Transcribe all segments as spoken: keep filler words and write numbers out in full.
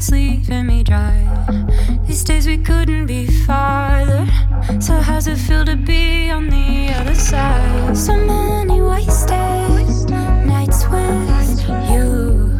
it's leaving me dry. These days we couldn't be farther. So how's it feel to be on the other side? So many wasted nights with you.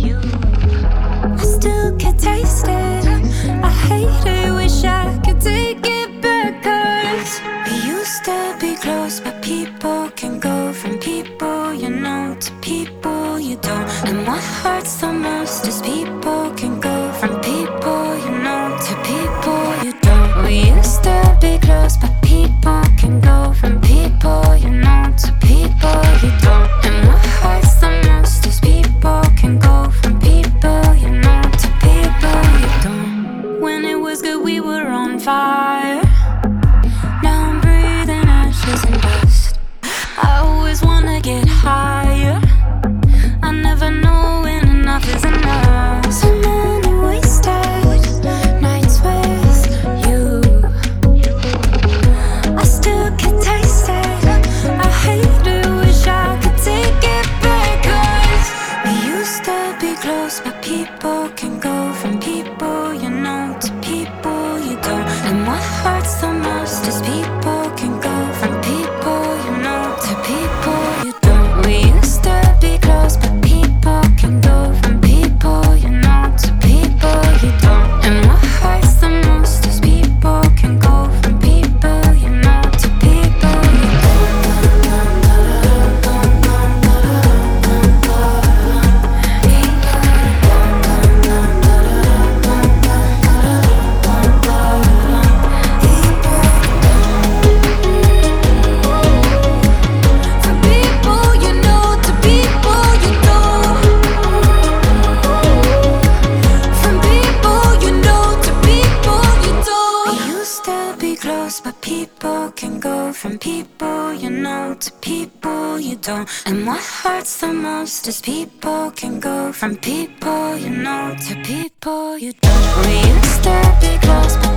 I still can taste it. I hate it, wish I could take it back. Cause we used to be close, but people can go from people you know to people you don't. And what hurts the most is people can go from people you know to people you don't. We used to be close, but people can go from people you know to people you don't. And what hurts the most is people can go from people you know to people you don't. When it was good we were on fire. Now I'm breathing ashes and dust. I always wanna get higher. I never know when enough is enough. So many wasted nights with you. I still can taste it. I hate it, wish I could take it back. Cause we used to be close, but people can go from people you know to people you don't. And what hurts the most is people can go from people you know to people you don't. We used to be close, but people can go from people you know to people you don't. And what hurts the most is people can go from people you know to people you From people you know to people you don't. From people you know to people you don't. We used to be close, but people can go from people you know to people you don't. And what hurts the most is people can go from people you know to people you don't. We used to be close, but